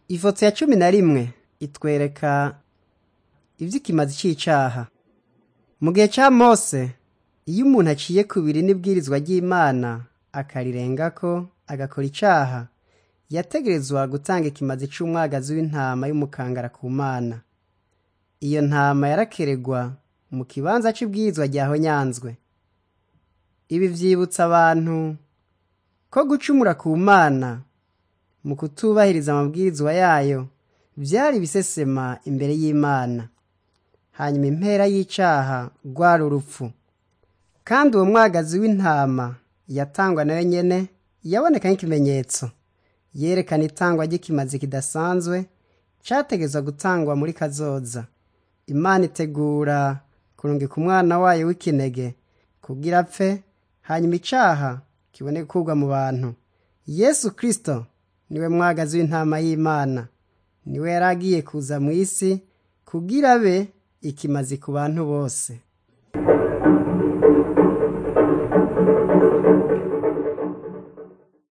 Ifoto ya 11 itwereka ivy'ikimazi c'icaha. Mu gihe ca Mose, iyo umuntu aciye kubiri n'ibwirizwa ry'Imana akarirengako agakora icaha, yategerezwa gutanga ikimazi c'umwagazi w'intama y'umukangara ku Mana. Iyo ntama yarakeregwa mu kibanza c'ibwirizwa ryahonyanzwe. Ibi vyibutsa abantu ko gucumura ku Mana mu kutubahiriza amabwirizwa yayo vyari bisesema imbere y'Imana. Hanyuma impera y'icaha rwari urupfu. Kandi uwo mwagazi w'intama yatangwa nayo nyene yaboneka nk'ikimenyetso yerekana itangwa ry'ikimazi kidasanzwe categezwa gutangwa muri kazoza. Imana itegura kurungika umwana wayo w'ikinege kugira apfe, hanyuma icaha kibone gukurwa mu bantu. Yesu Kristo niwe mwagazi w'intama y'Imana. Niwe yaragiye kuza mw'isi kugira abe ikimazi ku bantu bose.